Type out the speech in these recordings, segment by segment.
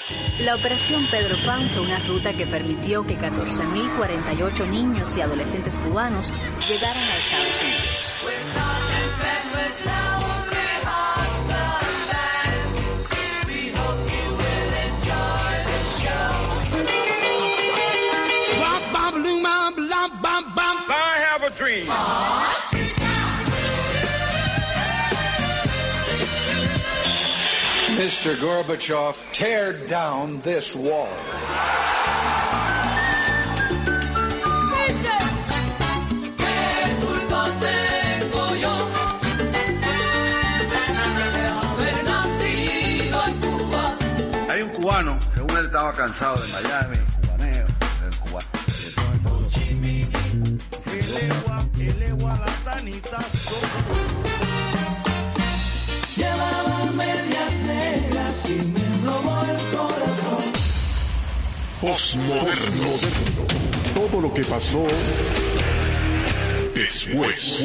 La Operación Pedro Pan fue una ruta que permitió que 14.048 niños y adolescentes cubanos llegaran a Estados Unidos. I have a dream. Mr. Gorbachev, tear down this wall. Hay un cubano, según él estaba cansado de Miami, cubaneo, del cubano. Llevaba medias negras y me robó el corazón. Postmoderno. Todo lo que pasó después.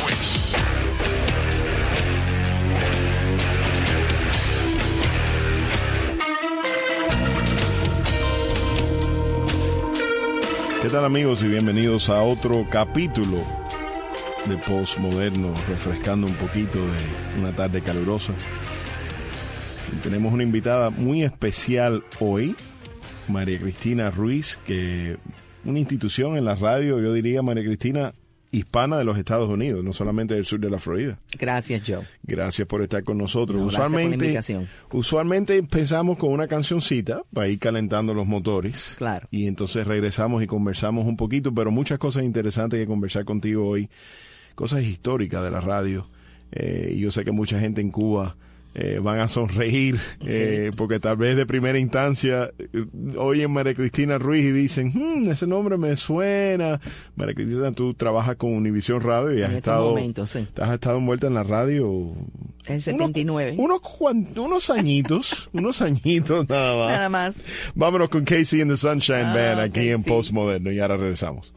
¿Qué tal, amigos? Y bienvenidos a otro capítulo de Postmoderno, refrescando un poquito de una tarde calurosa. Y tenemos una invitada muy especial hoy, María Cristina Ruiz, que una institución en la radio, yo diría, María Cristina, hispana de los Estados Unidos, no solamente del sur de la Florida. Gracias, Joe. Gracias por estar con nosotros. No, gracias por la invitación. Usualmente empezamos con una cancioncita para ir calentando los motores. Claro. Y entonces regresamos y conversamos un poquito, pero muchas cosas interesantes que conversar contigo hoy. Cosas históricas de la radio. Y yo sé que mucha gente en Cuba van a sonreír, sí. Porque tal vez de primera instancia oyen María Cristina Ruiz y dicen, ese nombre me suena. María Cristina, tú trabajas con Univisión Radio y has estado envuelta en la radio. En 79. Unos añitos, nada más. Nada más. Vámonos con Casey and the Sunshine Band aquí Casey. En Postmoderno y ahora regresamos.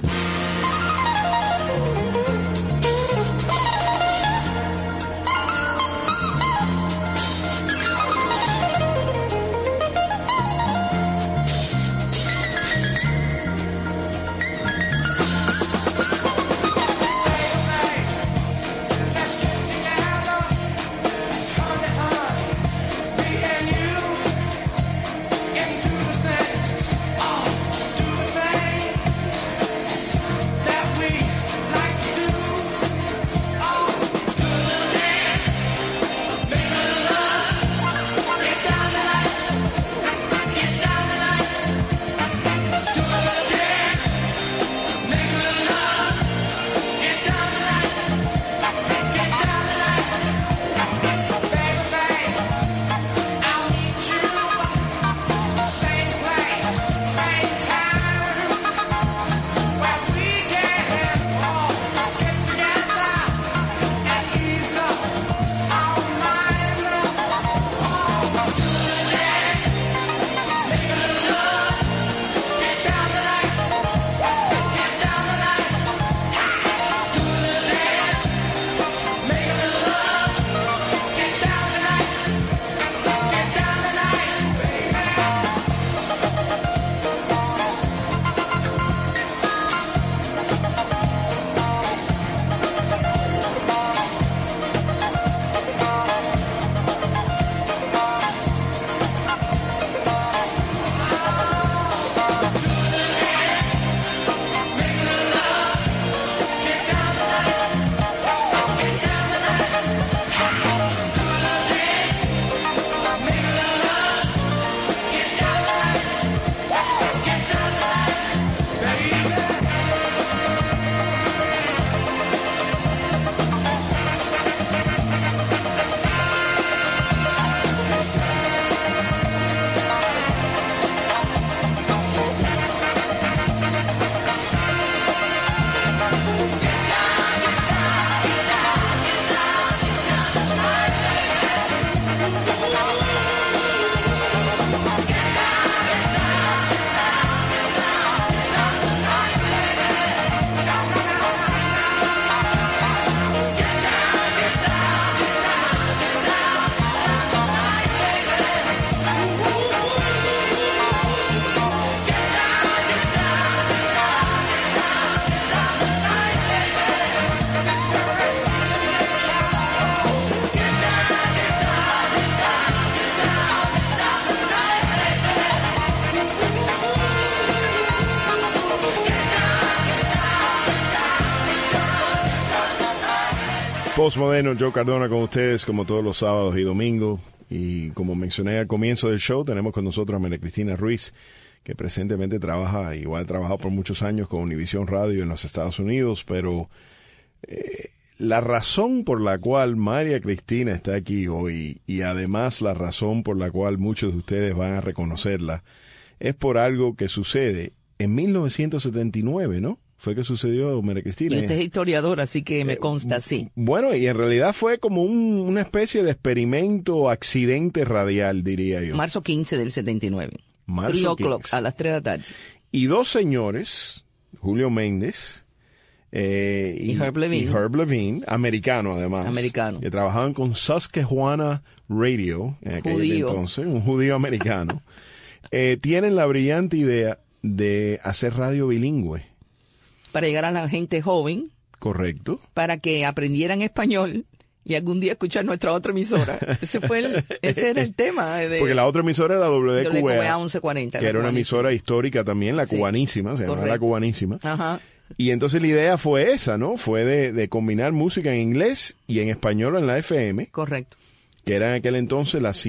Postmoderno, Joe Cardona con ustedes como todos los sábados y domingos. Y como mencioné al comienzo del show, tenemos con nosotros a María Cristina Ruiz, que presentemente trabaja, igual ha trabajado por muchos años con Univision Radio en los Estados Unidos, pero la razón por la cual María Cristina está aquí hoy, y además la razón por la cual muchos de ustedes van a reconocerla, es por algo que sucede en 1979, ¿no? Fue que sucedió, María Cristina. Y usted es historiador, así que me consta, sí. Bueno, y en realidad fue como una especie de experimento, accidente radial, diría yo. Marzo 15 del 79. Marzo 3 15. o'clock, a las 3 de la tarde. Y dos señores, Julio Méndez y Herb Levine, americano además. Americano. Que trabajaban con Susquehanna Radio en aquel entonces, un judío americano. Tienen la brillante idea de hacer radio bilingüe. Para llegar a la gente joven. Correcto. Para que aprendieran español y algún día escuchar nuestra otra emisora. Ese era el tema. Porque la otra emisora era WQA 1140. Que era una emisora histórica también, la cubanísima, se llamaba la cubanísima. Ajá. Y entonces la idea fue esa, ¿no? Fue de combinar música en inglés y en español en la FM. Correcto. Que era en aquel entonces la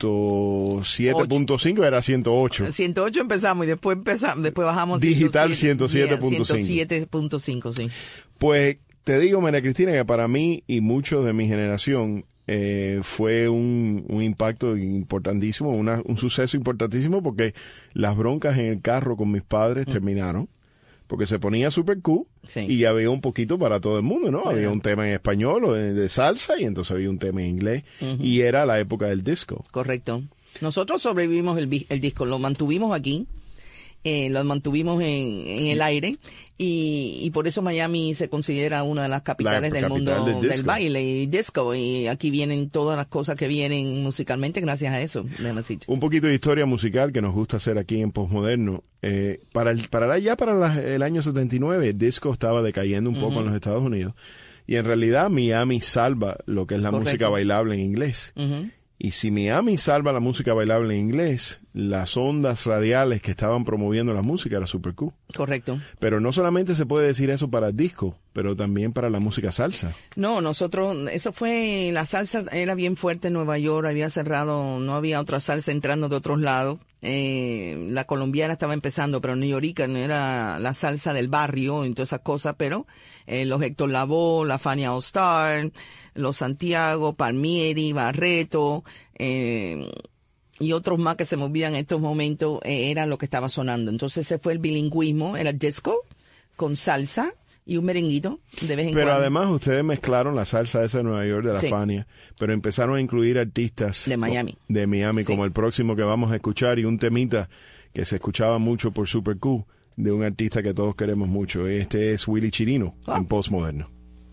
107.5, era 108. 108 empezamos y después bajamos. Digital 107.5. 107.5, sí. Pues te digo, María Cristina, que para mí y muchos de mi generación fue un impacto importantísimo, un suceso importantísimo, porque las broncas en el carro con mis padres terminaron. Porque se ponía Super Q y había un poquito para todo el mundo, ¿no? Había un tema en español o de salsa y entonces había un tema en inglés y era la época del disco. Correcto. Nosotros sobrevivimos el disco, lo mantuvimos aquí, lo mantuvimos en el aire y por eso Miami se considera una de las capitales del mundo del baile y disco, y aquí vienen todas las cosas que vienen musicalmente gracias a eso. Un poquito de historia musical que nos gusta hacer aquí en Postmoderno. Para el año 79 el disco estaba decayendo un poco en los Estados Unidos y en realidad Miami salva lo que es la música bailable en inglés. Y si Miami salva la música bailable en inglés, las ondas radiales que estaban promoviendo la música era Super Q. Correcto. Pero no solamente se puede decir eso para el disco, pero también para la música salsa. No, la salsa era bien fuerte en Nueva York, había cerrado, no había otra salsa entrando de otros lados. La colombiana estaba empezando, pero neoyorquina no era la salsa del barrio y todas esas cosas, pero los Héctor Lavoe, la Fania All Star, los Santiago, Palmieri, Barreto, y otros más que se me olvidan en estos momentos, era lo que estaba sonando. Entonces ese fue el bilingüismo, era disco con salsa y un merenguito de vez en cuando. Pero además ustedes mezclaron la salsa esa de Nueva York, de la Fania, pero empezaron a incluir artistas de Miami, como el próximo que vamos a escuchar, y un temita que se escuchaba mucho por Super Q, de un artista que todos queremos mucho. Este es Willy Chirino, en Postmoderno.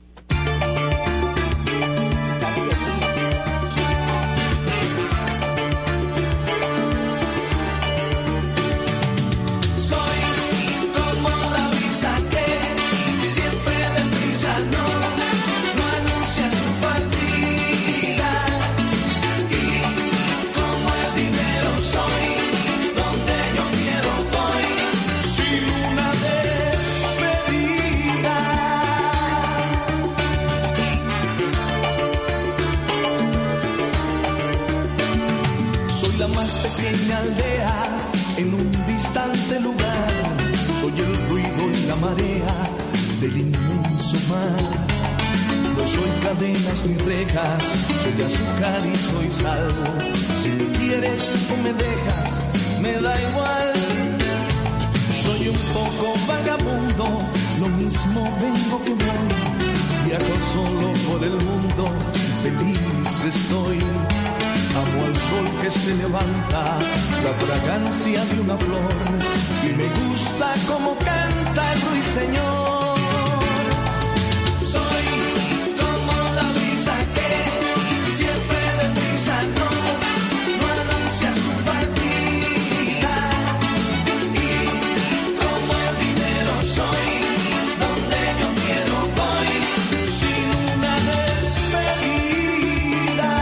Pequeña aldea en un distante lugar, soy el ruido y la marea del inmenso mar. No soy cadenas ni rejas, soy azúcar y soy sal. Si me quieres o me dejas, me da igual. Soy un poco vagabundo, lo mismo vengo que voy. Viajo solo por el mundo, feliz estoy. Amo al sol que se levanta, la fragancia de una flor, y me gusta como canta el ruiseñor. Soy como la brisa que siempre deprisa no anuncia su partida, y como el dinero soy, donde yo quiero voy, sin una despedida.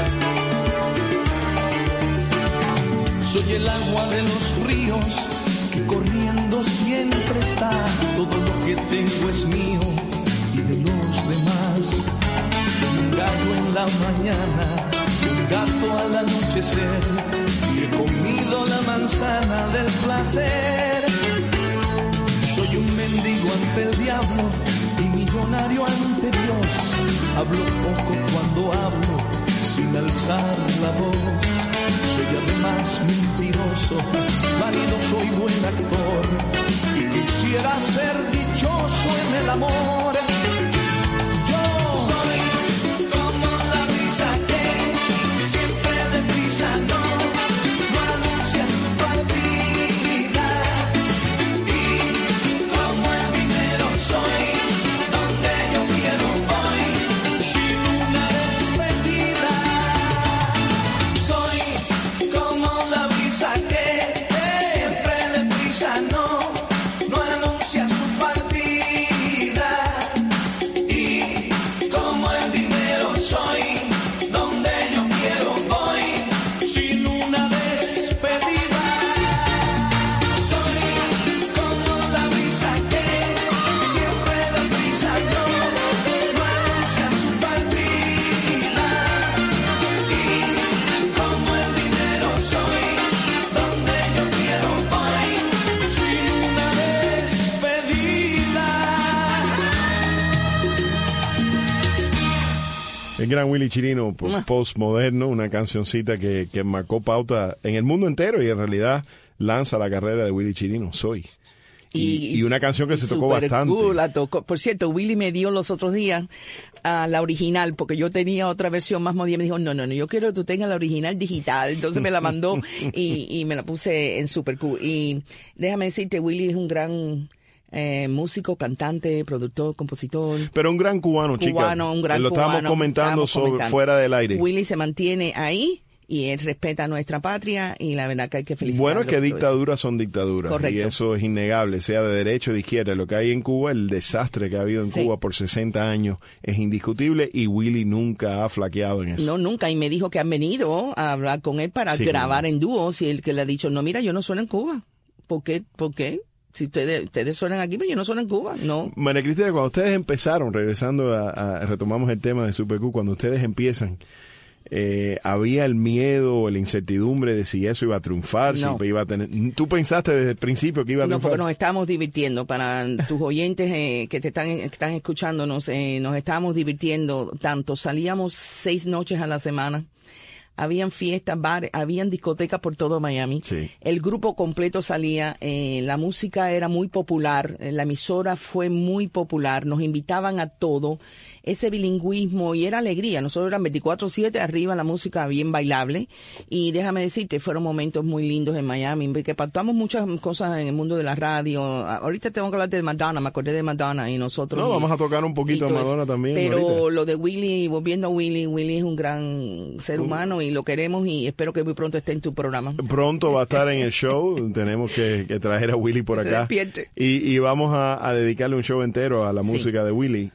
Soy el agua de los ríos que y corriendo siempre está. Todo lo que tengo es mío y de los demás. Soy un gallo en la mañana, un gato al anochecer, y he comido la manzana del placer. Soy un mendigo ante el diablo y millonario ante Dios. Hablo poco cuando hablo, sin alzar la voz. Soy además mentiroso, vanidoso y buen actor, y quisiera ser dichoso en el amor. Yo soy como la brisa que siempre deprisa no anuncia su partida, y como el dinero soy donde yo quiero voy, sin una despedida. Soy como la brisa que siempre deprisa no anuncia su partida, y como el dinero soy donde yo quiero voy, sin una despedida. Soy como la brisa que siempre deprisa no anuncia su partida, y como el dinero soy donde yo quiero voy, sin una despedida. El gran Willie Chirino, postmoderno, una cancioncita que marcó pauta en el mundo entero y en realidad lanza la carrera de Willie Chirino, Soy. Y una canción que se tocó super bastante. Cool, la tocó. Por cierto, Willie me dio los otros días la original, porque yo tenía otra versión más moderna. Me dijo, no, yo quiero que tú tengas la original digital. Entonces me la mandó y me la puse en Super Cool. Y déjame decirte, Willie es un gran músico, cantante, productor, compositor. Pero un gran cubano, chica. Un gran Lo estábamos cubano, comentando fuera del aire. Willie se mantiene ahí y él respeta nuestra patria y la verdad que hay que felicitarlo. Bueno, es que dictaduras son dictaduras. Correcto. Y eso es innegable, sea de derecha o de izquierda. Lo que hay en Cuba, el desastre que ha habido en Sí. Cuba por 60 años es indiscutible y Willie nunca ha flaqueado en eso. No, nunca. Y me dijo que han venido a hablar con él para Sí, grabar claro. en dúos y él que le ha dicho, no, mira, yo no sueno en Cuba. ¿Por qué? Si ustedes suenan aquí, pero yo no sueno en Cuba. No. María Cristina, cuando ustedes empezaron, regresando retomamos el tema de Super Q, cuando ustedes empiezan, había el miedo o la incertidumbre de si eso iba a triunfar, No. si iba a tener... ¿Tú pensaste desde el principio que iba a No, triunfar? porque nos estábamos divirtiendo. Para tus oyentes que están escuchándonos, nos estábamos divirtiendo tanto. Salíamos 6 noches a la semana. Habían fiestas, bares, habían discotecas por todo Miami. Sí. El grupo completo salía, la música era muy popular, la emisora fue muy popular, nos invitaban a todo, ese bilingüismo y era alegría. Nosotros eran 24/7 arriba, la música bien bailable. Y déjame decirte, fueron momentos muy lindos en Miami, porque pactamos muchas cosas en el mundo de la radio. Ahorita tengo que hablar de Madonna, me acordé de Madonna y nosotros. No, vamos a tocar un poquito a Madonna también. Pero ahorita. lo de Willie, volviendo a Willie es un gran ser humano y lo queremos y espero que muy pronto esté en tu programa. Pronto va a estar en el show, tenemos que traer a Willie por Se acá. despierte. Y vamos a dedicarle un show entero a la música de Willie.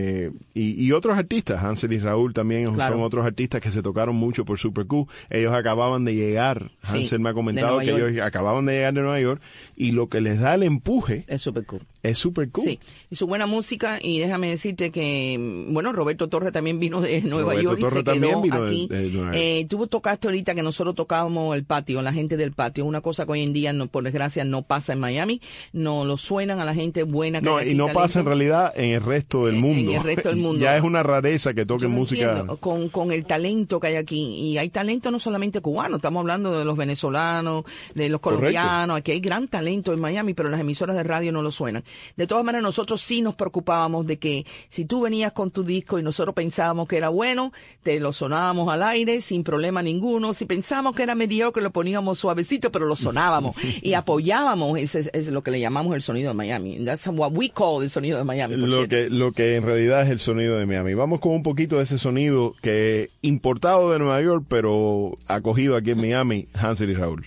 Y otros artistas, Hansel y Raúl también Claro. son otros artistas que se tocaron mucho por Super Q. Ellos acababan de llegar, Sí, Hansel me ha comentado de que Nueva ellos acababan de llegar de Nueva York y lo que les da el empuje Es súper cool. es Super Q. Sí, y su buena música, y déjame decirte que, bueno, Roberto Torres también vino de Nueva Roberto York y Torres se quedó también vino de aquí. Nueva York. Tú tocaste ahorita que nosotros tocábamos el patio, la gente del patio, una cosa que hoy en día, no, por desgracia, no pasa en Miami, no lo suenan a la gente buena que No, hay y aquí, no talento. pasa en realidad en el resto del mundo. En el resto del mundo. Ya es una rareza que toquen Yo no música. entiendo, con el talento que hay aquí, y hay talento no solamente cubano, estamos hablando de los venezolanos, de los colombianos, aquí hay gran talento en Miami, pero las emisoras de radio no lo suenan. De todas maneras, nosotros sí nos preocupábamos de que si tú venías con tu disco y nosotros pensábamos que era bueno, te lo sonábamos al aire sin problema ninguno. Si pensábamos que era mediocre, lo poníamos suavecito, pero lo sonábamos y apoyábamos. Ese es lo que le llamamos el sonido de Miami. That's what we call el sonido de Miami. por cierto. Lo que en realidad es el sonido de Miami. Vamos con un poquito de ese sonido que importado de Nueva York, pero acogido aquí en Miami, Hansel y Raúl.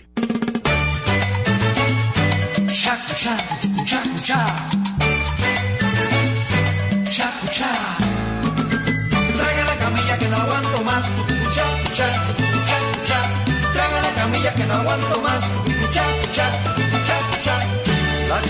Traiga la camilla que no aguanto más. Traiga la camilla que no aguanto más.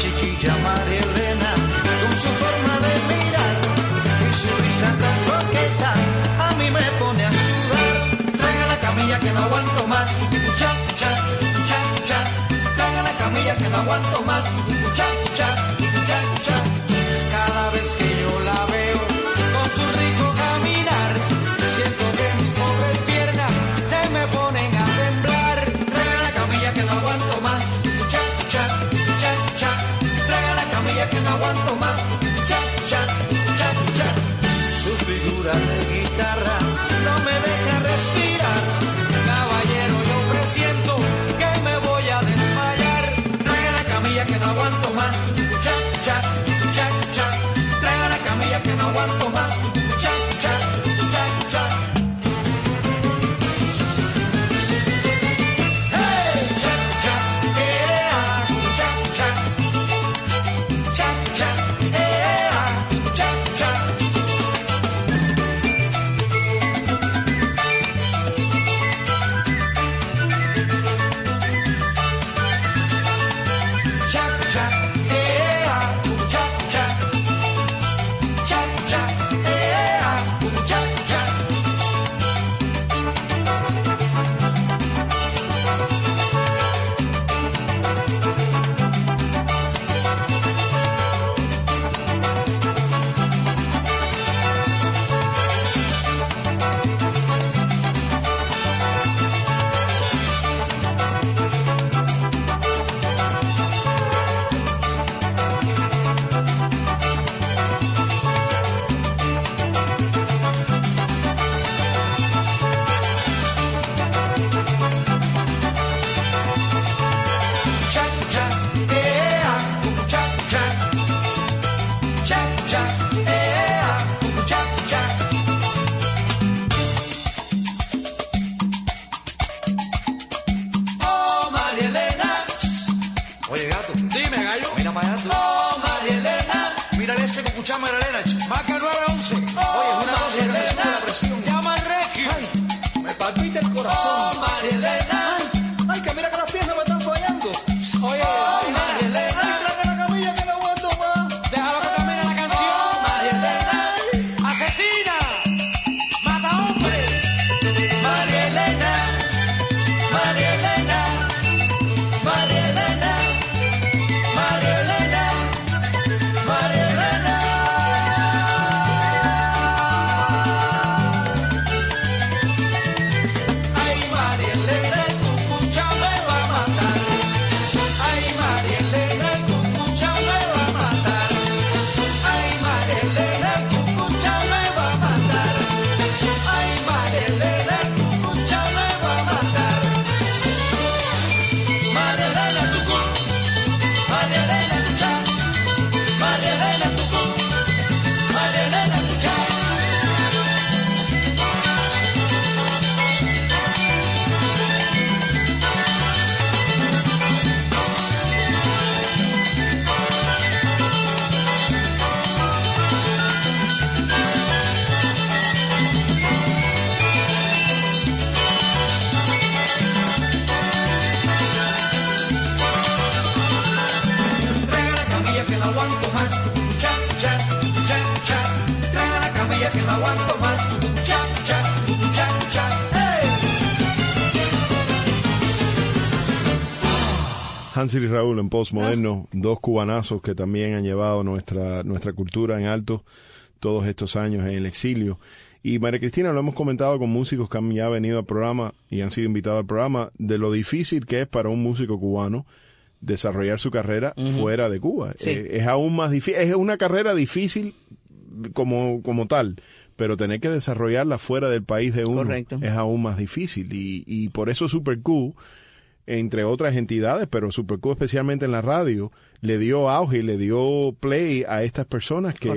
chiquilla María Elena, con su forma de mirar y su risa tan coqueta, a mí me pone a sudar. Traiga la camilla que no aguanto más, cha, cha, cha, cha. Traiga la camilla que no aguanto más, cha, cha, cha, cha. Cada vez que yo la veo con su rico caminar, siento que mis pobres piernas se me ponen a temblar. Traiga la camilla que no aguanto más, cha, cha, cha, cha. Traiga la camilla que no aguanto más, cha, cha, cha, cha. Su figura de guitarra no me deja respirar. Caballero, yo presiento que me voy a desmayar. Traiga la camilla que no aguanto más, cha, cha, cha, cha. Traiga la camilla que no aguanto más, cha, cha, cha, cha. Hey, cha, cha, cha, cha, cha, cha, cha, cha. Hansel y Raúl en Postmoderno, dos cubanazos que también han llevado nuestra cultura en alto todos estos años en el exilio. Y María Cristina, lo hemos comentado con músicos que han ya venido al programa y han sido invitados al programa, de lo difícil que es para un músico cubano desarrollar su carrera fuera de Cuba. Sí. Es aún más difícil, es una carrera difícil como tal, pero tener que desarrollarla fuera del país de uno es aún más difícil. Y por eso Super Q, entre otras entidades, pero Super Q especialmente en la radio, le dio auge y le dio play a estas personas que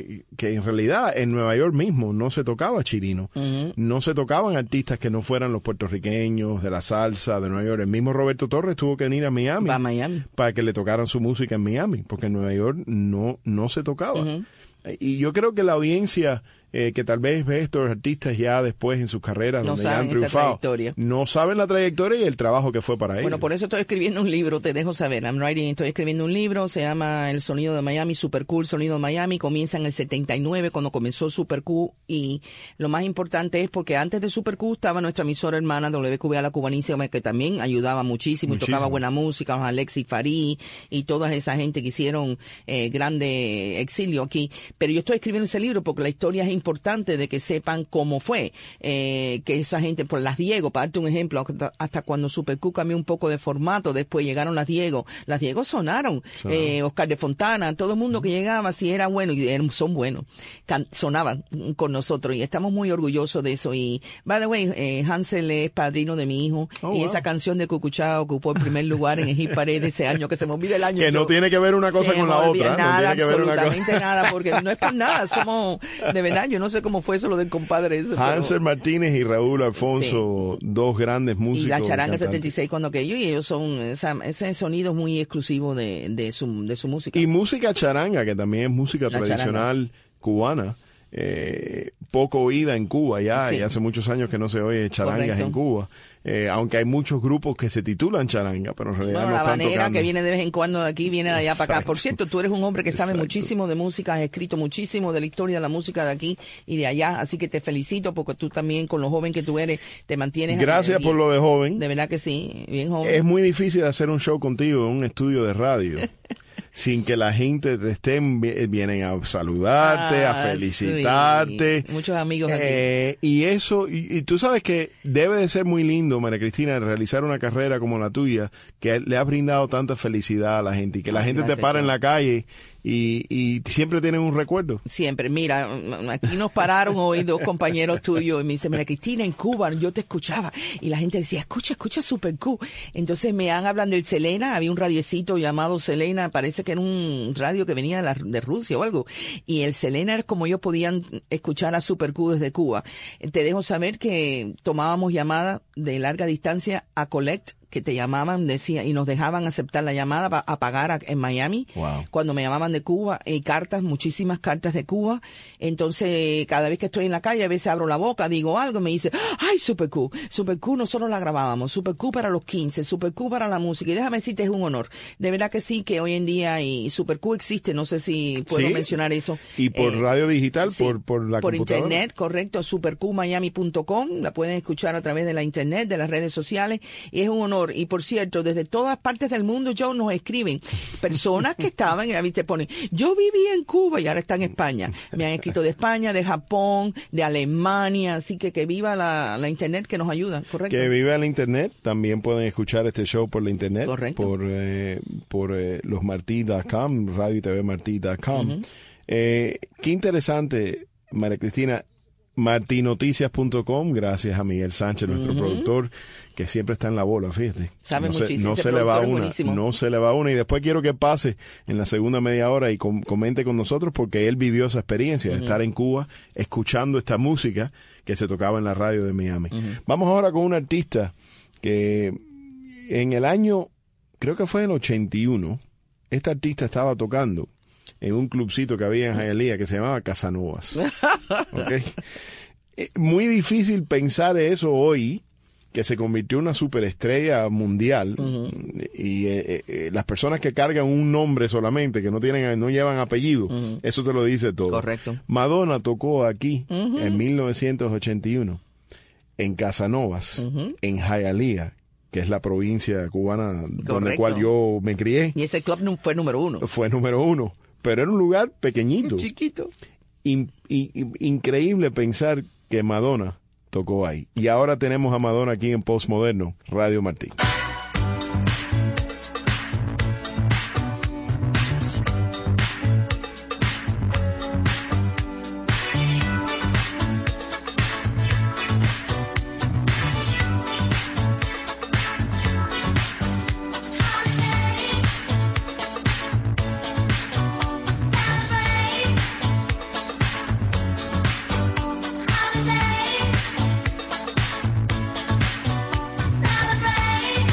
en realidad en Nueva York mismo no se tocaba chilino, no se tocaban artistas que no fueran los puertorriqueños de la salsa de Nueva York. El mismo Roberto Torres tuvo que venir a Miami para que le tocaran su música en Miami, porque en Nueva York no se tocaba. Y yo creo que la audiencia que tal vez ve estos artistas ya después en sus carreras No donde ya han saben esa triunfado, trayectoria. no saben la trayectoria y el trabajo que fue para ellos. Bueno, por eso estoy escribiendo un libro, te dejo saber. Estoy escribiendo un libro, se llama El Sonido de Miami, Super Cool, Sonido de Miami. Comienza en el 79 cuando comenzó Super Cool, y lo más importante es porque antes de Super Cool estaba nuestra emisora hermana WQBA La Cubanísima, que también ayudaba muchísimo y tocaba buena música, los Alexis Farí y toda esa gente que hicieron grande exilio aquí. Pero yo estoy escribiendo ese libro porque la historia es importante de que sepan cómo fue, que esa gente, por Las Diego, para darte un ejemplo, hasta cuando Super Cool cambió un poco de formato, después llegaron Las Diego sonaron, Oscar de Fontana, todo el mundo que llegaba, si era bueno, y son buenos, sonaban con nosotros, y estamos muy orgullosos de eso. Y, by the way, Hansel es padrino de mi hijo, y esa canción de Cucuchá ocupó el primer lugar en el hit parade de ese año, que se me olvida el año. Que no tiene que ver una cosa con la otra. Nada, no tiene que ver absolutamente nada, porque no es por nada, somos, de verdad, yo no sé cómo fue eso lo del compadre ese. Hansel Martínez y Raúl Alfonso, dos grandes músicos. Y la Charanga cantantes. 76 cuando aquello, y ellos son, ese sonido muy exclusivo de su música. Y música charanga, que también es música tradicional cubana, poco oída en Cuba ya, y hace muchos años que no se oye charangas en Cuba. Aunque hay muchos grupos que se titulan charanga, pero en realidad no la están banera tocando. que viene de vez en cuando de aquí, viene de allá para acá. Por cierto, tú eres un hombre que sabe muchísimo de música, has escrito muchísimo de la historia de la música de aquí y de allá, así que te felicito porque tú también, con lo joven que tú eres, te mantienes. Gracias bien, por lo de joven. De verdad que sí, bien joven. Es muy difícil hacer un show contigo en un estudio de radio. Sin que la gente te vienen a saludarte, a felicitarte. Sí. Muchos amigos aquí. Y eso, y tú sabes que debe de ser muy lindo, María Cristina, realizar una carrera como la tuya, que le ha brindado tanta felicidad a la gente, y que la gente te para en la calle y siempre tienen un recuerdo. Siempre. Mira, aquí nos pararon hoy dos compañeros tuyos y me dicen, María Cristina, en Cuba yo te escuchaba, y la gente decía, escucha Super Cool. Entonces me hablan del Selena, había un radiecito llamado Selena, parece que era un radio que venía de Rusia o algo, y el Selena era como ellos podían escuchar a Super Cool desde Cuba. Te dejo saber que tomábamos llamadas de larga distancia a Collect, que te llamaban, decía, y nos dejaban aceptar la llamada a pagar en Miami. Wow. Cuando me llamaban de Cuba, cartas, muchísimas cartas de Cuba. Entonces, cada vez que estoy en la calle, a veces abro la boca, digo algo, me dice, ay, Super Cool, nosotros la grabábamos, Super Cool para los 15, Super Cool para la música, y déjame decirte, es un honor. De verdad que sí, que hoy en día, y Super Cool existe, no sé si puedo mencionar eso. Y por radio digital, sí, por la por computadora. internet, correcto, supercoolmiami.com, la pueden escuchar a través de la internet, de las redes sociales, y es un honor. Y por cierto, desde todas partes del mundo, Joe, nos escriben personas que estaban, y te ponen, yo viví en Cuba y ahora están en España. Me han escrito de España, de Japón, de Alemania, así que viva la internet que nos ayuda, correcto. Que viva la internet, también pueden escuchar este show por la internet, correcto, por losmarti.com, radio y TV marti.com. Qué interesante, María Cristina. Martinoticias.com, gracias a Miguel Sánchez, nuestro productor, que siempre está en la bola, fíjate. Sabe muchísimo. No se le va una, y después quiero que pase en la segunda media hora y comente con nosotros, porque él vivió esa experiencia de estar en Cuba escuchando esta música que se tocaba en la radio de Miami. Vamos ahora con un artista que en el año, creo que fue en el 81, este artista estaba tocando en un clubcito que había en Hialeah que se llamaba Casanovas. ¿Okay? Muy difícil pensar eso hoy, que se convirtió en una superestrella mundial, y las personas que cargan un nombre solamente, que no llevan apellido, eso te lo dice todo. Correcto. Madonna tocó aquí en 1981 en Casanovas, en Hialeah, que es la provincia cubana donde cual yo me crié. Y ese club fue número 1. Fue número 1. Pero era un lugar pequeñito. Chiquito. Increíble pensar que Madonna tocó ahí. Y ahora tenemos a Madonna aquí en Postmoderno, Radio Martí. Celebrate.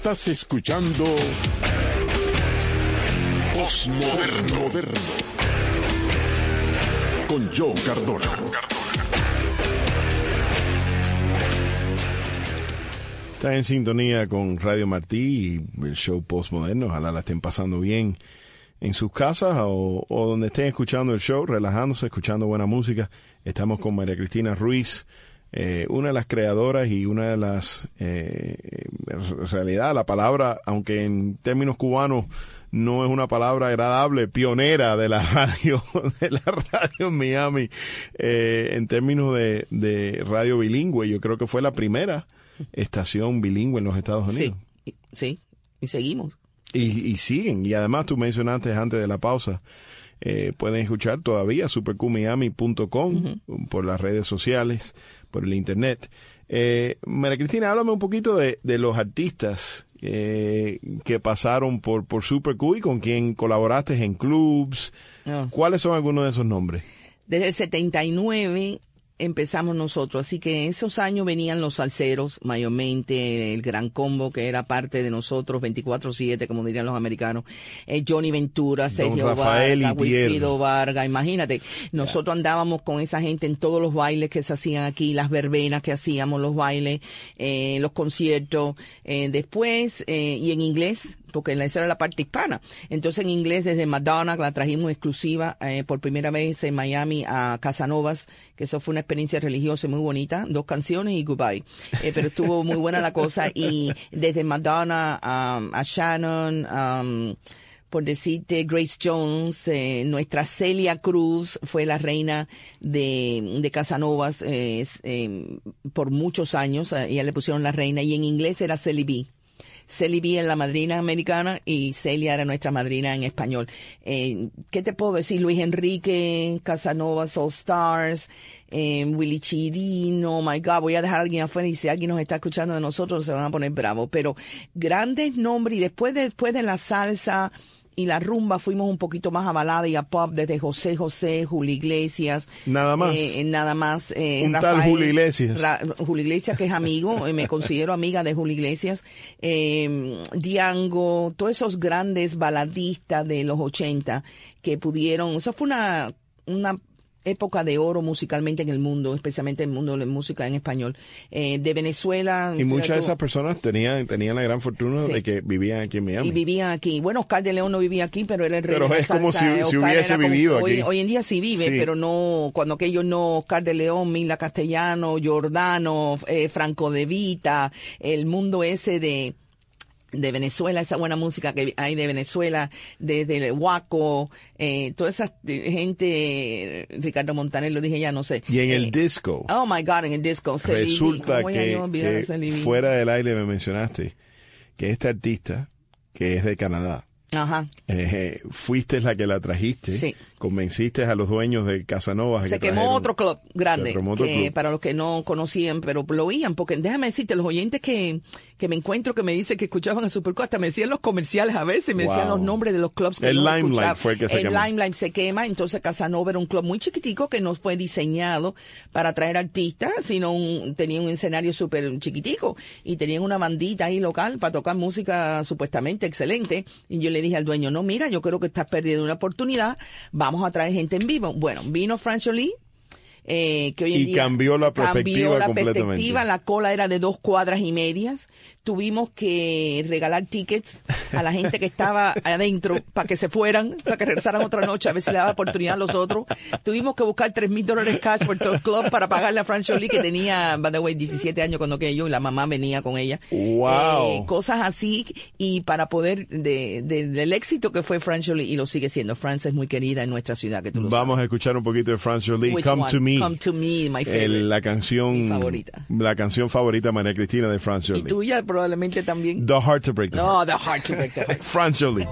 Estás escuchando Postmoderno con Joe Cardona. Está en sintonía con Radio Martí y el show Postmoderno. Ojalá la estén pasando bien en sus casas o donde estén escuchando el show, relajándose, escuchando buena música. Estamos con María Cristina Ruiz, una de las creadoras y una de las, en realidad la palabra, aunque en términos cubanos no es una palabra agradable, pionera de la radio en Miami, en términos de radio bilingüe. Yo creo que fue la primera estación bilingüe en los Estados Unidos. Sí, y seguimos. Y siguen, y además tú mencionaste antes de la pausa, pueden escuchar todavía superqmiami.com por las redes sociales, por el internet. María Cristina, háblame un poquito de los artistas que pasaron por Super Q y con quien colaboraste en clubs. ¿Cuáles son algunos de esos nombres? Desde el 79 empezamos nosotros, así que esos años venían los salseros, mayormente el Gran Combo, que era parte de nosotros, 24/7, como dirían los americanos, Johnny Ventura, Sergio Vargas, Wilfrido Vargas, imagínate, nosotros andábamos con esa gente en todos los bailes que se hacían aquí, las verbenas que hacíamos, los bailes, los conciertos, después, y en inglés, porque esa era la parte hispana. Entonces en inglés desde Madonna la trajimos exclusiva por primera vez en Miami a Casanovas, que eso fue una experiencia religiosa muy bonita, 2 canciones y goodbye. Pero estuvo muy buena la cosa, y desde Madonna a Shannon, por decirte, Grace Jones, nuestra Celia Cruz fue la reina de Casanovas por muchos años, ella le pusieron la reina, y en inglés era Celie B. Celie B es la madrina americana y Celia era nuestra madrina en español. ¿Qué te puedo decir? Luis Enrique, Casanovas All Stars, Willy Chirino, my God, voy a dejar a alguien afuera y si alguien nos está escuchando de nosotros se van a poner bravos. Pero grandes nombres, y después de la salsa y la rumba fuimos un poquito más a balada y a pop, desde José José, Julio Iglesias. Nada más. Nada más. Un Rafael, tal Julio Iglesias. Julio Iglesias, que es amigo, me considero amiga de Julio Iglesias. Diango, todos esos grandes baladistas de los 80 que pudieron, eso fue una época de oro musicalmente en el mundo, especialmente en el mundo de la música en español. De Venezuela. Y muchas de esas personas tenían la gran fortuna de que vivían aquí en Miami. Y vivían aquí. Bueno, Oscar de León no vivía aquí, pero él es rey. Pero es como si hubiese vivido aquí. Hoy en día sí vive, pero no, cuando aquellos no, Oscar de León, Mila Castellano, Giordano, Franco De Vita, el mundo ese de Venezuela, esa buena música que hay de Venezuela, desde el Huaco, toda esa gente, Ricardo Montaner, lo dije ya, no sé. Y en el disco. Oh my God, en el disco. Resulta que fuera del aire me mencionaste que este artista, que es de Canadá, fuiste la que la trajiste, convenciste a los dueños de Casanovas. Se quemó otro club grande, para los que no conocían, pero lo oían, porque déjame decirte, los oyentes que me encuentro, que me dicen que escuchaban a Superco, hasta me decían los comerciales a veces, me decían los nombres de los clubs que el Limelight fue el que se quemó. El Limelight se quema, entonces Casanova era un club muy chiquitico que no fue diseñado para traer artistas, sino tenía un escenario súper chiquitico, y tenían una bandita ahí local para tocar música supuestamente excelente, y yo le dije al dueño, no, mira, yo creo que estás perdiendo una oportunidad, vamos a traer gente en vivo. Bueno, vino Frank Jolie, que hoy en día cambió la perspectiva, la cola era de 2 cuadras y medias, tuvimos que regalar tickets a la gente que estaba adentro para que se fueran, para que regresaran otra noche, a ver si le daba oportunidad a los otros. Tuvimos que buscar $3,000 cash por todo el club para pagarle a Frank Jolie, que tenía, by the way, 17 años cuando que yo, y la mamá venía con ella. Wow. Cosas así, y para poder, del éxito que fue Frank Jolie, y lo sigue siendo. France es muy querida en nuestra ciudad, que tú lo Vamos sabes. a escuchar un poquito de Frank Jolie, Come to Me, my favorite. La canción favorita. La canción favorita de María Cristina de Frank Jolie. Y tuya probablemente también. The Heart to Break the Heart. No, The Heart to Break the Heart. Frank Jolie.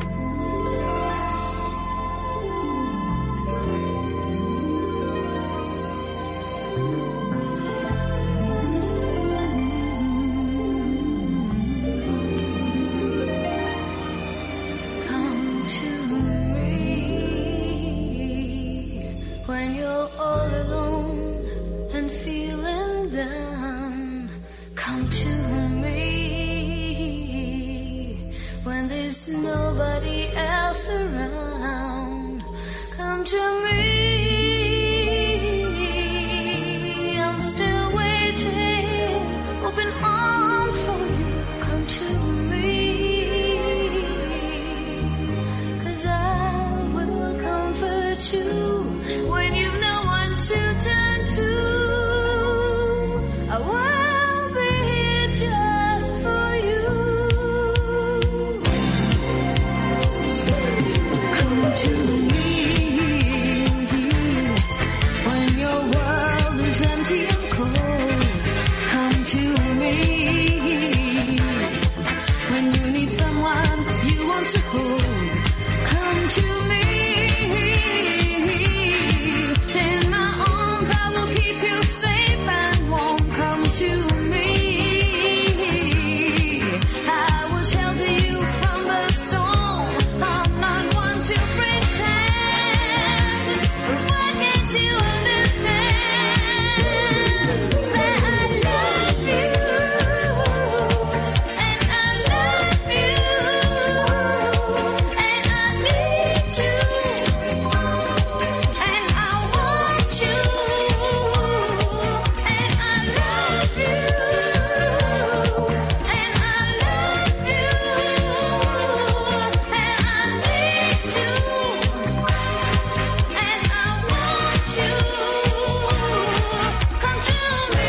When you're all alone and feeling down, come to me. there's nobody else around. Come to me. I'm still waiting, open arms for you. Come to me, 'cause I will comfort you when you've no one to turn to. I will be here just for you. Come to me when your world is empty and cold. Come to me when you need someone you want to hold. Come to me. In my arms I will keep you safe and warm. Come to me. I will shelter you from the storm. I'm not one to pretend, but why can't you understand that I love you and I love you and I need you and I want you and I love you and I love you and I need you and I want you. Come to me,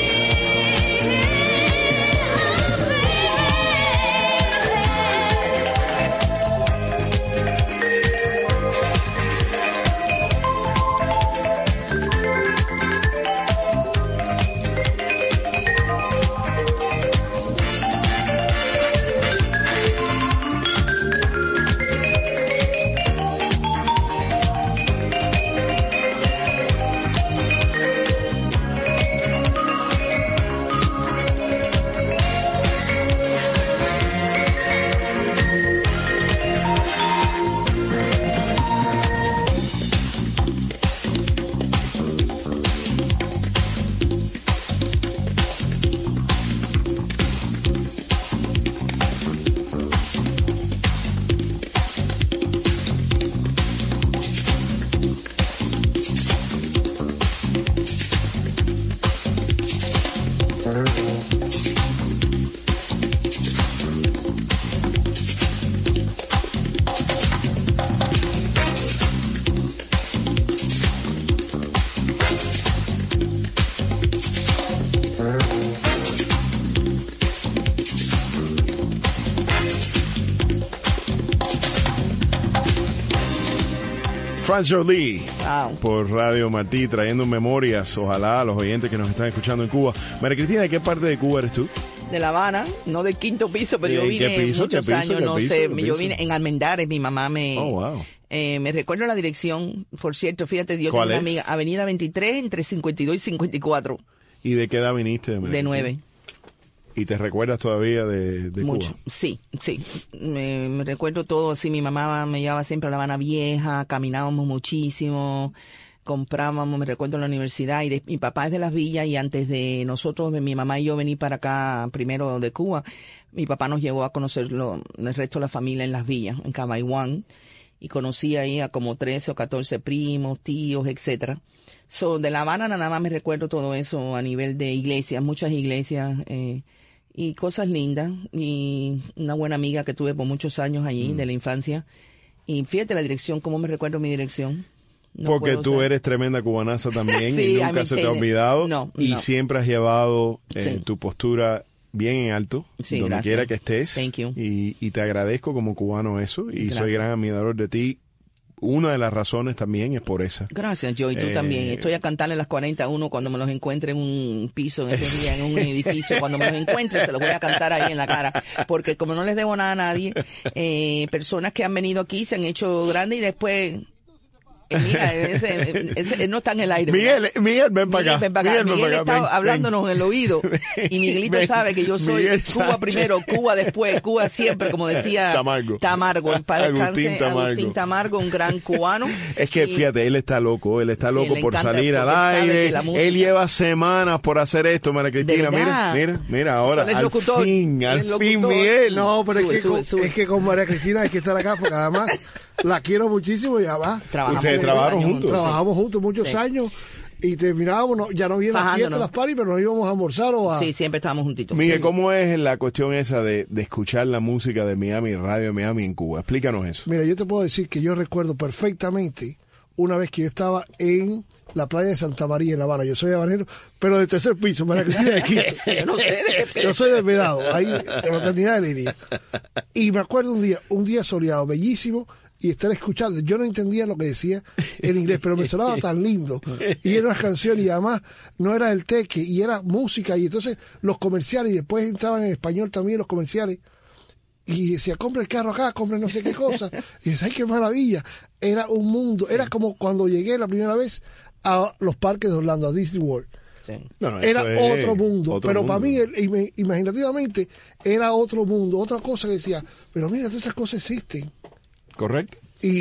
Franz Jolie, Wow. por Radio Martí, trayendo memorias, ojalá, a los oyentes que nos están escuchando en Cuba. María Cristina, ¿de qué parte de Cuba eres tú? De La Habana, no del quinto piso, pero ¿Y yo en vine qué piso? muchos ¿Qué piso? años, ¿Qué no piso? sé, ¿Qué yo piso? vine en Almendares, mi mamá me... Oh, wow. Me recuerdo la dirección, por cierto, fíjate, yo tengo ¿Cuál una es? amiga, Avenida 23, entre 52 y 54, ¿Y de qué edad viniste? María de Cristina? 9. ¿Y te recuerdas todavía de Mucho, Cuba? sí. Me recuerdo todo, sí, mi mamá me llevaba siempre a La Habana Vieja, caminábamos muchísimo, comprábamos, me recuerdo en la universidad, y mi papá es de Las Villas, y antes de nosotros, mi mamá y yo venir para acá, primero de Cuba, mi papá nos llevó a conocer el resto de la familia en Las Villas, en Camayhuán, y conocí ahí a como 13 o 14 primos, tíos, etcétera. De La Habana nada más me recuerdo todo eso a nivel de iglesias, muchas iglesias, y cosas lindas, y una buena amiga que tuve por muchos años allí, de la infancia. Y fíjate la dirección, cómo me recuerdo mi dirección. No Porque puedo tú usar. eres tremenda cubanaza también Sí, y I nunca se te ha maintain it. olvidado. No, y no. siempre has llevado Sí. tu postura bien en alto, Sí, donde gracias. quiera que estés. Thank you. Y te agradezco como cubano eso, y soy Gracias. gran admirador de ti. Una de las razones también es por esa. Gracias, Joey, tú también. Estoy a cantarle las 41 cuando me los encuentre en un piso, en ese día, en un edificio. Cuando me los encuentre, se los voy a cantar ahí en la cara. Porque como no les debo nada a nadie, personas que han venido aquí se han hecho grandes y después Mira, ese no está en el aire. Miguel, ven para acá. Miguel está hablándonos en el oído. Y Miguelito sabe que yo soy Miguel Cuba Sánchez. primero, Cuba después, Cuba siempre, como decía Tamargo. El padre descanse, Agustín Tamargo, un gran cubano. Es que fíjate, él está loco le por encanta, salir al porque sabe aire. que la música- Él lleva semanas por hacer esto, María Cristina. ¿De verdad? Mira, ahora, Él es al locutor. fin, Él es locutor. Miguel. No, pero Sube. es que con María Cristina hay que estar acá porque además la quiero muchísimo y además Ustedes trabajaron juntos. Trabajamos juntos muchos años y terminábamos, ya no vienen las fiestas, las parties, pero nos íbamos a almorzar o a... Sí, siempre estábamos juntitos. Miguel, ¿cómo es la cuestión esa de escuchar la música de Miami, radio de Miami en Cuba? Explícanos eso. Mira, yo te puedo decir que yo recuerdo perfectamente una vez que yo estaba en la playa de Santa María en La Habana. Yo soy habanero, pero del tercer piso, María Cristina de aquí. Yo no sé de qué piso. Yo soy de Vedado, ahí en la Fraternidad de Liria. Y me acuerdo un día soleado, bellísimo, y estar escuchando. Yo no entendía lo que decía en inglés, pero me sonaba tan lindo. Y era una canción, y además no era el teque, y era música, y entonces los comerciales, y después entraban en español también los comerciales. Y decía, compra el carro acá, compra no sé qué cosa. Y decía, ay, qué maravilla. Era un mundo. Era como cuando llegué la primera vez a los parques de Orlando, a Disney World. Sí. No, Era eso es otro mundo. otro Pero mundo. para mí, imaginativamente, era otro mundo. Otra cosa que decía, pero mira, todas esas cosas existen. Correcto.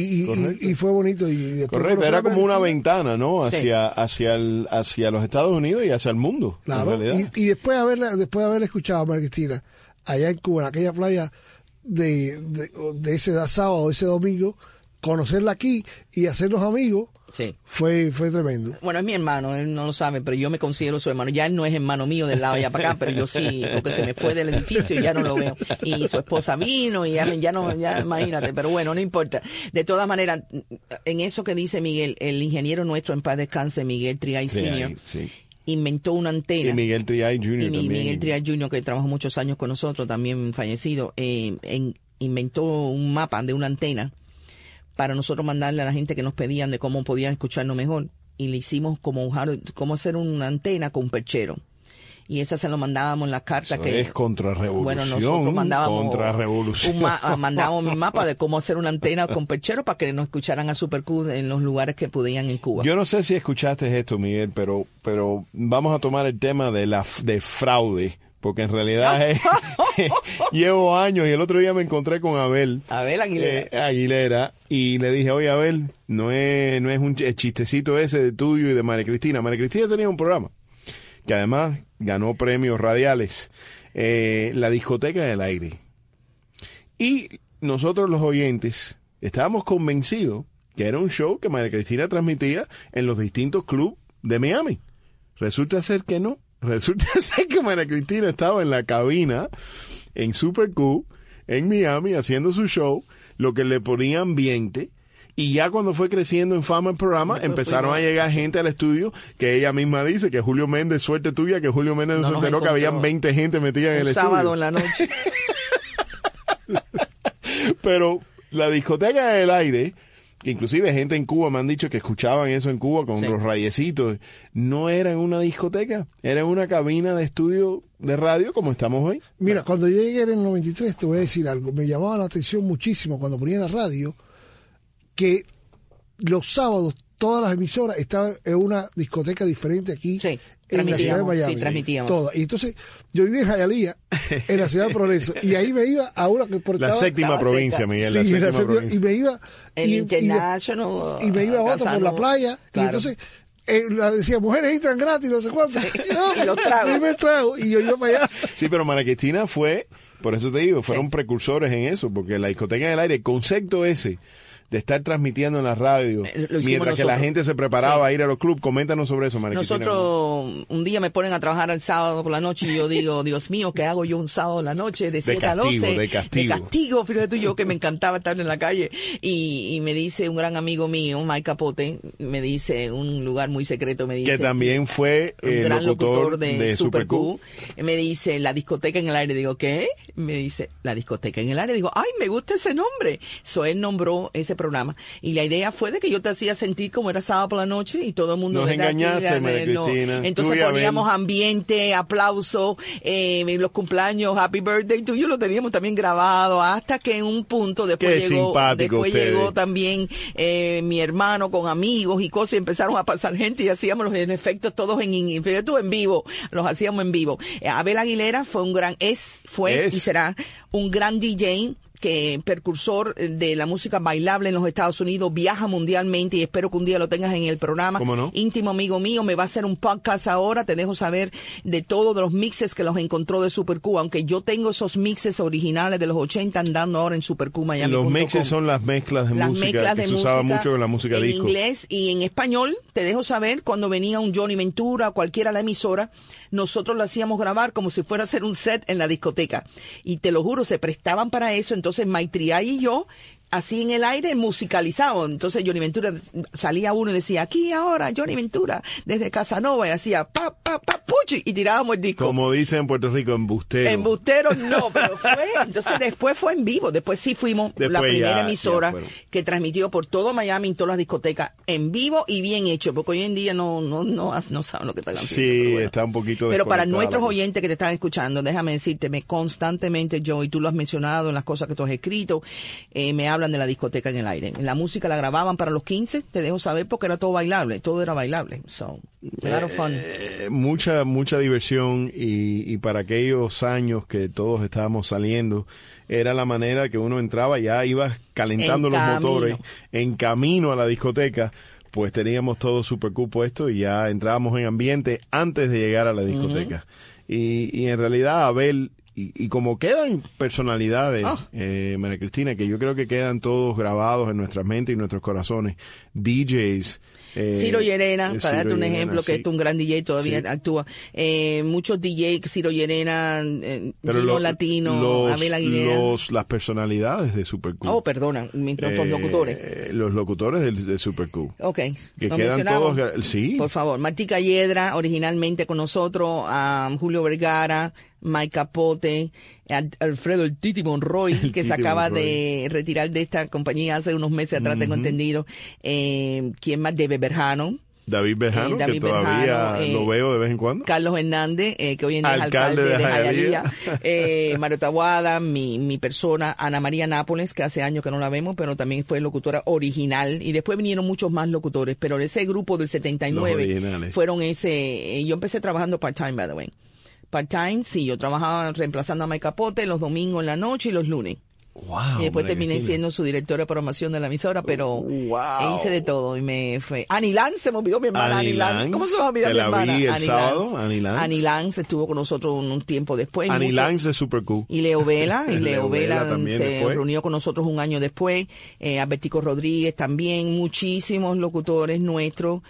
Y fue bonito. Y después Correcto, era como una Cristina. ventana, ¿no? Hacia los Estados Unidos y hacia el mundo. Claro. En realidad. Y después de haberla escuchado a María Cristina, allá en Cuba, en aquella playa de ese sábado, ese domingo, conocerla aquí y hacernos amigos, Sí. fue tremendo. Bueno, es mi hermano, él no lo sabe, pero yo me considero su hermano. Ya él no es hermano mío del lado allá para acá, pero yo sí, porque se me fue del edificio y ya no lo veo. Y su esposa vino y ya imagínate, pero bueno, no importa. De todas maneras, en eso que dice Miguel, el ingeniero nuestro en paz descanse, Miguel Triay Sr., Sí. inventó una antena. Y Miguel Triay Jr. también. Miguel Triay Jr., que trabajó muchos años con nosotros, también fallecido, inventó un mapa de una antena para nosotros mandarle a la gente que nos pedían de cómo podían escucharnos mejor. Y le hicimos cómo hacer una antena con un perchero. Y esa se lo mandábamos en las cartas. Eso que es contrarrevolución. Bueno, nosotros mandábamos Contrarrevolución. mandábamos un mapa de cómo hacer una antena con perchero para que nos escucharan a Super Q en los lugares que podían en Cuba. Yo no sé si escuchaste esto, Miguel, pero vamos a tomar el tema de fraude, porque en realidad llevo años y el otro día me encontré con Abel Aguilera y le dije, oye Abel, no es un chistecito ese de tuyo y de María Cristina. María Cristina tenía un programa que además ganó premios radiales, La Discoteca del Aire. Y nosotros los oyentes estábamos convencidos que era un show que María Cristina transmitía en los distintos clubes de Miami. Resulta ser que no. Resulta ser que María Cristina estaba en la cabina en Super Q en Miami haciendo su show, lo que le ponía ambiente. Y ya cuando fue creciendo en fama el programa, empezaron a llegar gente al estudio que ella misma dice que Julio Méndez, suerte tuya, que Julio Méndez no se enteró que habían 20 gente metida en el estudio. Sábado en la noche. Pero la discoteca del aire, que inclusive gente en Cuba me han dicho que escuchaban eso en Cuba con los rayecitos, no era en una discoteca, era en una cabina de estudio de radio como estamos hoy. Mira, cuando yo llegué en el 93, te voy a decir algo, me llamaba la atención muchísimo cuando ponía la radio, que los sábados todas las emisoras estaban en una discoteca diferente aquí en la ciudad de Miami. Sí, transmitíamos. Todas. Y entonces yo vivía en Hialeah, en la ciudad de Progreso, y ahí me iba a una que por la séptima provincia, cerca. Miguel, Sí, la séptima provincia. Y me iba El International. y me iba a otra por la playa, Claro. y entonces decía, mujeres entran gratis, no sé cuánto. Y los tragos. Dime el trago, y yo iba para allá. Sí, pero María Cristina fue, por eso te digo, fueron precursores en eso, porque la discoteca del aire, el concepto ese de estar transmitiendo en la radio mientras que la gente se preparaba a ir a los clubes. Coméntanos sobre eso, María Cristina. Nosotros un día me ponen a trabajar el sábado por la noche y yo digo, Dios mío, ¿qué hago yo un sábado en la noche de 7 a 12? De castigo, fíjate tú, yo que me encantaba estar en la calle. Y me dice un gran amigo mío, Mike Capote, me dice, un lugar muy secreto, me dice. Que también fue un gran locutor de Super Q. Me dice, la discoteca en el aire. Digo, ¿qué? Me dice, la discoteca en el aire. Digo, ay, me gusta ese nombre. Él nombró ese programa. Y la idea fue de que yo te hacía sentir como era sábado por la noche y todo el mundo... Nos ¿verdad? engañaste, María Cristina. Entonces poníamos ambiente, aplauso, los cumpleaños, happy birthday tuyo, lo teníamos también grabado, hasta que en un punto después llegó también mi hermano con amigos y cosas, y empezaron a pasar gente y hacíamos los efectos todos en vivo, los hacíamos en vivo. Abel Aguilera fue y será un gran DJ, que precursor de la música bailable en los Estados Unidos, viaja mundialmente y espero que un día lo tengas en el programa. ¿Cómo no? Íntimo amigo mío, me va a hacer un podcast ahora, te dejo saber de todos los mixes que los encontró de Super Q, aunque yo tengo esos mixes originales de los 80 andando ahora en Super Q Miami. Los mixes son las mezclas de música que se usaba mucho en la música disco. En inglés y en español, te dejo saber, cuando venía un Johnny Ventura, cualquiera a la emisora, nosotros lo hacíamos grabar como si fuera a hacer un set en la discoteca. Y te lo juro, se prestaban para eso. Entonces Maitreya y yo, así en el aire, musicalizado. Entonces Johnny Ventura, salía uno y decía, aquí ahora Johnny Ventura, desde Casanova, y hacía puchi, y tirábamos el disco. Como dicen en Puerto Rico, embustero. Embustero no, pero entonces después fue en vivo. Después sí fuimos la primera emisora que transmitió por todo Miami, en todas las discotecas, en vivo y bien hecho, porque hoy en día no saben lo que están haciendo. Sí, está un poquito Pero para nuestros oyentes que te están escuchando, déjame decirte, constantemente yo, y tú lo has mencionado en las cosas que tú has escrito, me hablan de la discoteca en el aire. La música la grababan para los 15, te dejo saber, porque era todo bailable, todo era bailable. So, a lot of fun. Mucha diversión, y para aquellos años que todos estábamos saliendo, era la manera que uno entraba, ya ibas calentando los motores en camino a la discoteca. Pues teníamos todo Super Q puesto y ya entrábamos en ambiente antes de llegar a la discoteca. Y en realidad Abel, y como quedan personalidades, María Cristina, que yo creo que quedan todos grabados en nuestras mentes y nuestros corazones, DJs. Ciro Llerena, para darte un ejemplo, que es un gran DJ, todavía actúa. Muchos DJs, Ciro Llerena, Gino Latino, Abel Aguilera. Las personalidades de Super Q. Oh, perdona, nuestros locutores. Los locutores de Super Q. Ok. Que quedan todos, sí. Por favor, Martica Hiedra, originalmente con nosotros, Julio Vergara, Mike Capote, Alfredo el Titi Monroy, que se acaba de retirar de esta compañía hace unos meses atrás, tengo entendido. ¿Quién más? David Berjano, que todavía lo veo de vez en cuando. Carlos Hernández, que hoy en día es alcalde de Hialeah. Mario Taboada, mi persona, Ana María Nápoles, que hace años que no la vemos, pero también fue locutora original, y después vinieron muchos más locutores, pero ese grupo del 79 fueron yo empecé trabajando part-time, by the way. Part-time, sí, yo trabajaba reemplazando a Mike Capote los domingos en la noche y los lunes. Wow, y después terminé siendo su directora de programación de la emisora, pero hice de todo y me fue. Annie Lance, se me olvidó mi hermana Annie Lance. ¿Cómo se me olvidó mi hermana? Annie Lance estuvo con nosotros un tiempo después. Annie Lance de Super Q. Y Leo Vela, Leo Vela se después reunió con nosotros un año después. Albertico Rodríguez también, muchísimos locutores nuestros.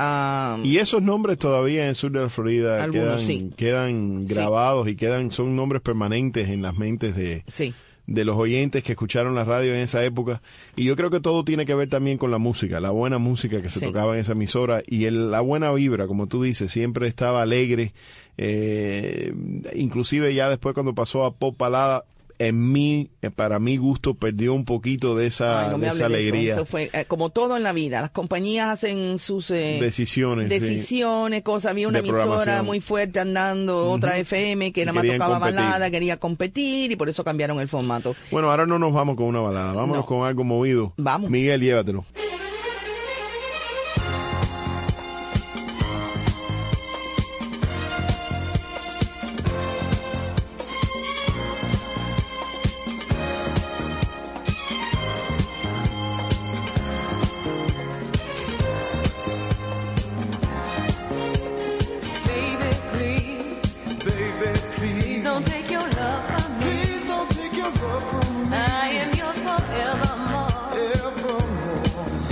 Y esos nombres todavía en el sur de la Florida quedan grabados y son nombres permanentes en las mentes de los oyentes que escucharon la radio en esa época. Y yo creo que todo tiene que ver también con la música, la buena música que se tocaba en esa emisora, y la buena vibra, como tú dices, siempre estaba alegre. Inclusive ya después, cuando pasó a pop balada, para mi gusto, perdió un poquito de esa alegría. Eso fue como todo en la vida. Las compañías hacen sus decisiones, cosas. Había una emisora muy fuerte andando, otra FM que nada más tocaba balada, quería competir, y por eso cambiaron el formato. Bueno, ahora no nos vamos con una balada, vámonos con algo movido. Vamos. Miguel, llévatelo. I am yours forevermore.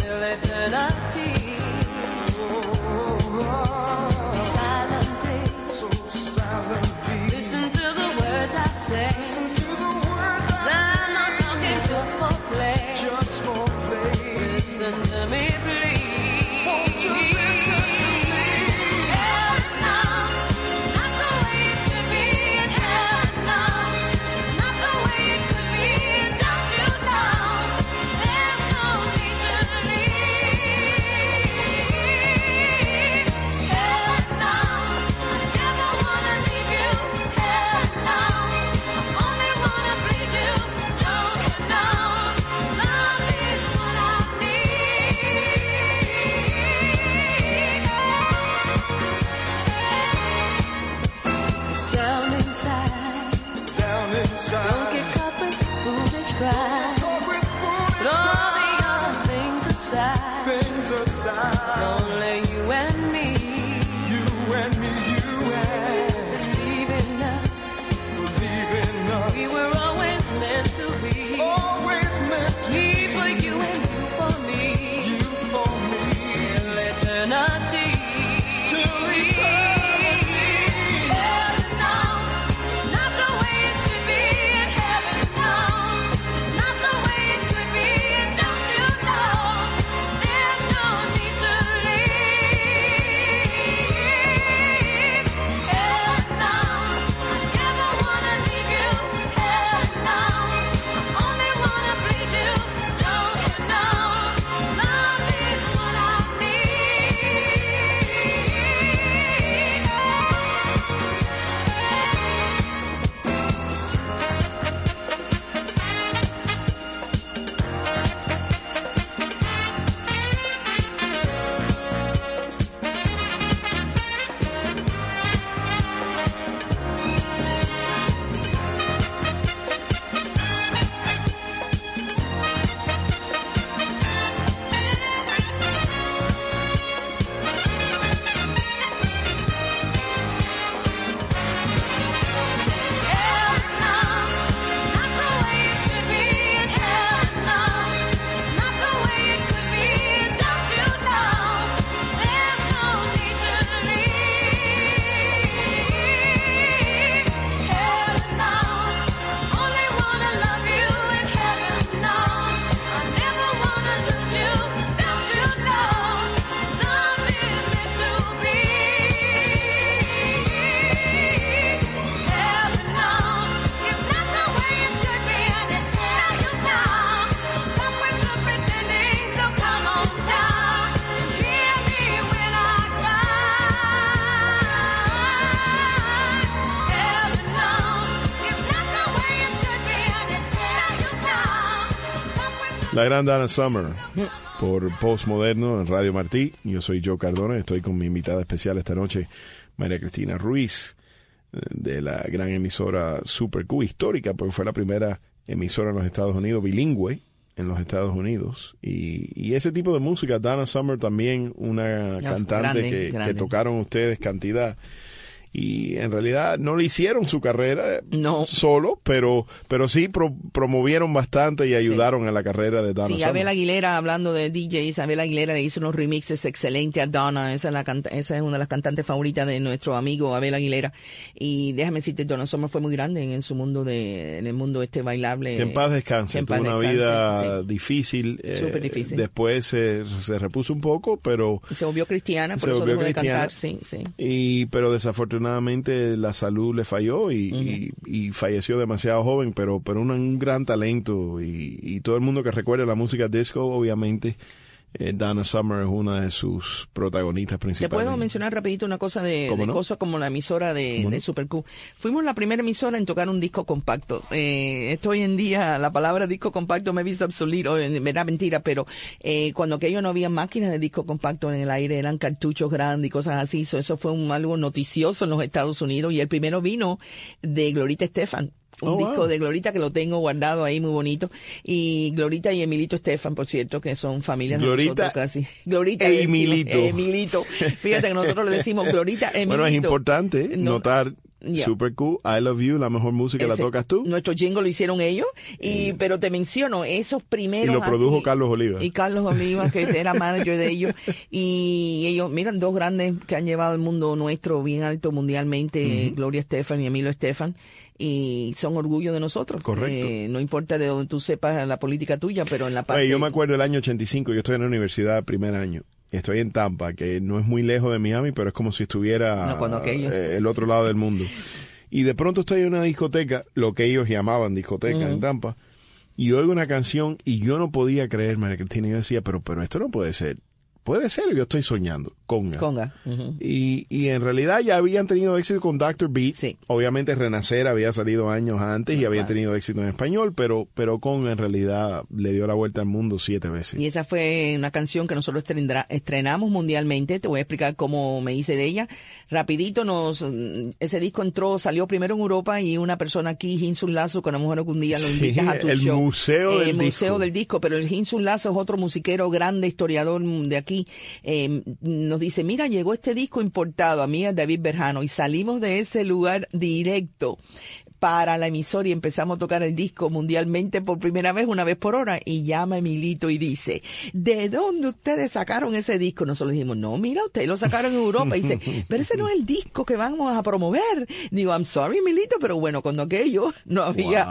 La gran Donna Summer por Postmoderno en Radio Martí. Yo soy Joe Cardona, estoy con mi invitada especial esta noche, María Cristina Ruiz, de la gran emisora Super Q, histórica, porque fue la primera emisora en los Estados Unidos, bilingüe en los Estados Unidos. Y ese tipo de música, Donna Summer también, una cantante que tocaron ustedes cantidad. Y en realidad no le hicieron su carrera solo, pero sí promovieron bastante y ayudaron a la carrera de Donna Summer. Sí, Abel Aguilera, hablando de DJs, Abel Aguilera le hizo unos remixes excelentes a Donna. Esa es una de las cantantes favoritas de nuestro amigo Abel Aguilera. Y déjame decirte, Donna Summer fue muy grande en su mundo en el mundo bailable. Que en paz descanse. Tuvo una vida difícil. Súper difícil. Después se repuso un poco, pero se volvió cristiana, por eso dejó de cantar. Sí. Pero desafortunadamente la salud le falló y falleció demasiado joven, pero un gran talento y todo el mundo que recuerda la música disco, obviamente Donna Summer es una de sus protagonistas principales. Te puedo mencionar rapidito una cosa de cosas como la emisora de Super Q. Fuimos la primera emisora en tocar un disco compacto. Esto hoy en día, la palabra disco compacto me dice obsoleto, me da mentira, pero cuando aquello no había máquinas de disco compacto en el aire, eran cartuchos grandes y cosas así. Eso fue algo noticioso en los Estados Unidos, y el primero vino de Gloria Estefan. Un disco de Glorita que lo tengo guardado ahí muy bonito. Y Glorita y Emilito Estefan, por cierto, que son familias de nosotros casi. Glorita e Emilito. Fíjate que nosotros le decimos Glorita, Emilito. Bueno, es importante notar Super Cool, I Love You, la mejor música la tocas tú. Nuestro jingle lo hicieron ellos, pero te menciono, esos primeros. Y lo produjo Carlos Oliva. Y Carlos Oliva, que era manager de ellos. Y ellos, miran, dos grandes que han llevado el mundo nuestro bien alto mundialmente, Gloria Estefan y Emilio Estefan. Y son orgullo de nosotros. Correcto. No importa de donde tú sepas la política tuya, pero en la parte... Oye, yo me acuerdo del año 85, yo estoy en la universidad primer año. Estoy en Tampa, que no es muy lejos de Miami, pero es como si estuviera el otro lado del mundo. Y de pronto estoy en una discoteca, lo que ellos llamaban discoteca en Tampa, y oigo una canción y yo no podía creer, María Cristina, y yo decía, pero esto no puede ser. Puede ser, yo estoy soñando. Conga. Y en realidad ya habían tenido éxito con Dr. Beat. Sí. Obviamente Renacer había salido años antes y habían tenido éxito en español, pero Conga en realidad le dio la vuelta al mundo 7 veces. Y esa fue una canción que nosotros estrenamos mundialmente. Te voy a explicar cómo me hice de ella. Rapidito, ese disco salió primero en Europa, y una persona aquí, Hinsun Lazo, que a lo mejor algún día lo invitas a tu show. El museo del disco, pero el Hinsun Lazo es otro musiquero grande, historiador de aquí. Nos dice, mira, llegó este disco importado, a mí es David Berjano, y salimos de ese lugar directo para la emisora y empezamos a tocar el disco mundialmente por primera vez, una vez por hora, y llama Emilito y dice, ¿de dónde ustedes sacaron ese disco? Nosotros dijimos, no, mira, ustedes lo sacaron en Europa. Y dice, pero ese no es el disco que vamos a promover. Digo, I'm sorry, Emilito, pero bueno, cuando aquello no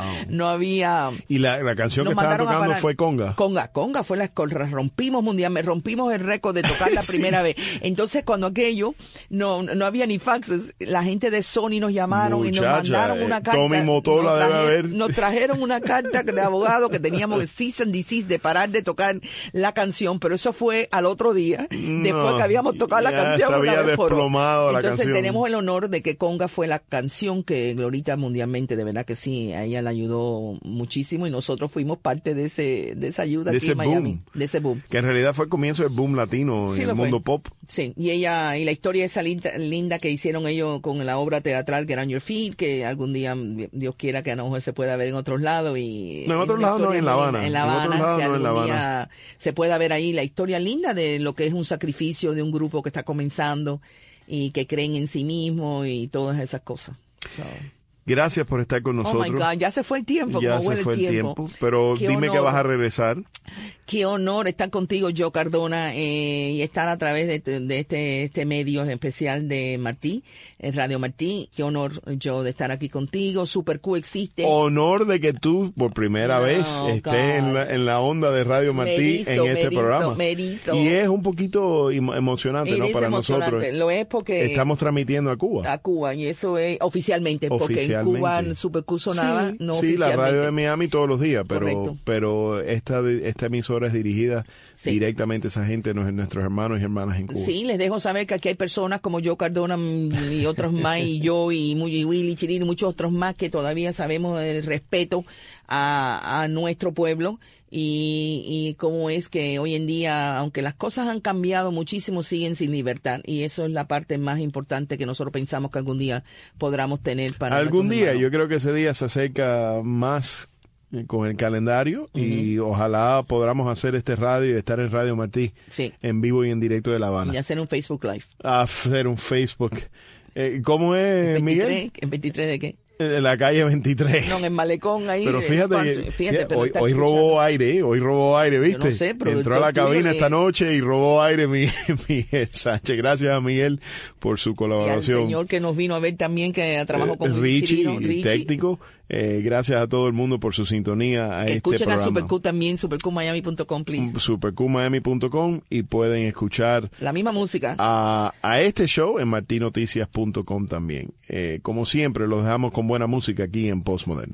había. Y la canción que estaban tocando fue Conga. Conga fue rompimos mundialmente, rompimos el récord de tocar la primera vez. Entonces, cuando aquello no había ni faxes, la gente de Sony nos llamaron y nos mandaron una carta. Tommy Motola debe haber. Nos trajeron una carta de abogado que teníamos el cease and desist de parar de tocar la canción, pero eso fue al otro día, después que habíamos tocado la canción. Se había desplomado la canción. Entonces tenemos el honor de que Conga fue la canción que Glorita mundialmente, de verdad que sí, a ella la ayudó muchísimo, y nosotros fuimos parte de esa ayuda aquí en Miami. De ese boom. Que en realidad fue el comienzo del boom latino en el mundo pop. Sí, y la historia esa linda que hicieron ellos con la obra teatral que era On Your Feet, que algún día Dios quiera que a lo mejor se pueda ver en otros lados. En otros lados no, en La Habana. En La Habana, que algún día se pueda ver ahí la historia linda de lo que es un sacrificio de un grupo que está comenzando y que creen en sí mismo y todas esas cosas. Gracias por estar con nosotros. Oh my God, ya se fue el tiempo. Ya se fue el tiempo. Pero dime que vas a regresar. Qué honor estar contigo, Joe Cardona, y estar a través de este medio especial de Martí, Radio Martí. Qué honor, Joe, de estar aquí contigo. Super Q existe. Honor de que tú, por primera vez, estés en la onda de Radio Martí en este programa. Y es un poquito emocionante, ¿no? Para nosotros. Lo es porque estamos transmitiendo a Cuba. A Cuba, y eso es oficialmente, porque en Cuba Super Q sonaba, no oficialmente. Sí, la radio de Miami todos los días, pero esta emisora es dirigida directamente a esa gente, nuestros hermanos y hermanas en Cuba. Sí, les dejo saber que aquí hay personas como Joe Cardona y otros más, y yo y Willy Chirino y muchos otros más que todavía sabemos el respeto a nuestro pueblo, y cómo es que hoy en día, aunque las cosas han cambiado muchísimo, siguen sin libertad, y eso es la parte más importante que nosotros pensamos que algún día podamos tener para algún nuestros día. hermanos. Yo creo que ese día se acerca más con el calendario y ojalá podamos hacer este radio y estar en Radio Martí en vivo y en directo de La Habana. Y hacer un Facebook Live. Hacer un Facebook. ¿Cómo es, 23, Miguel? ¿En 23 de qué? En la calle 23. No, en el malecón ahí. Pero fíjate, pero hoy está robó aire, ¿viste? Yo no sé, pero entró a la tuyo cabina le- esta noche y robó aire Miguel Sánchez. Gracias a Miguel por su Y al colaboración. señor que nos vino a ver también, que trabajó con Richie, Chirino, Richie. técnico. Gracias a todo el mundo por su sintonía a Que este escuchen a programa. Super Q también, superqmiami.com, please. superqmiami.com y pueden escuchar La misma música. a este show en martinoticias.com también. Como siempre, los dejamos con buena música aquí en Postmoderno.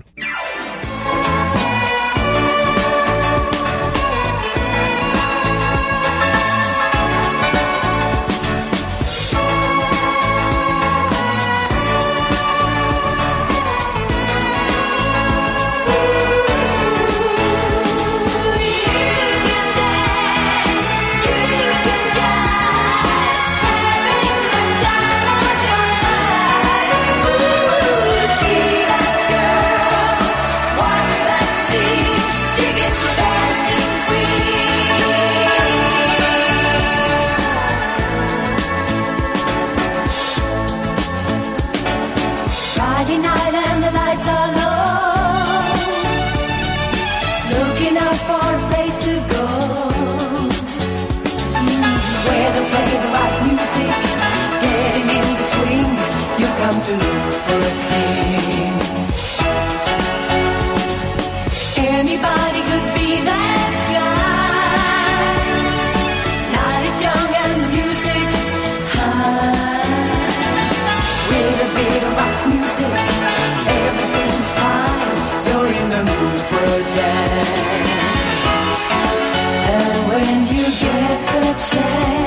Friday night and the lights are low, looking out for a place to go, where they play the right music, getting in the swing. You come to look for a king. Anybody could be that guy. Night is young and the music's high. With a bit of rock music, everything's fine. You're in the mood for a dance. And when you get the chance,